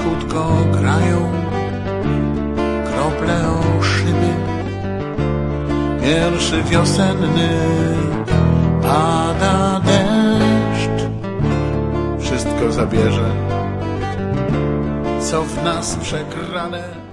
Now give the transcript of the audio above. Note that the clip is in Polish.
cichutko grają krople o szyby. Pierwszy wiosenny pada deszcz, wszystko zabierze, co w nas przegrane.